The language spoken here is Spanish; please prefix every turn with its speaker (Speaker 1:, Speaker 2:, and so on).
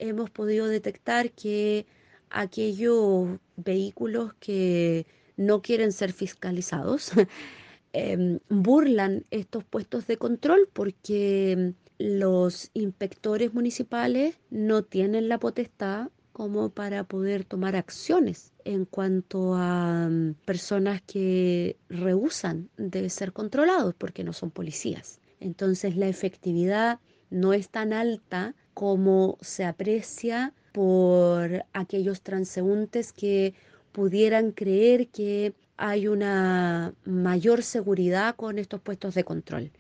Speaker 1: hemos podido detectar que aquellos vehículos que no quieren ser fiscalizados burlan estos puestos de control porque los inspectores municipales no tienen la potestad como para poder tomar acciones en cuanto a personas que rehúsan de ser controlados porque no son policías. Entonces la efectividad no es tan alta como se aprecia por aquellos transeúntes que pudieran creer que hay una mayor seguridad con estos puestos de control.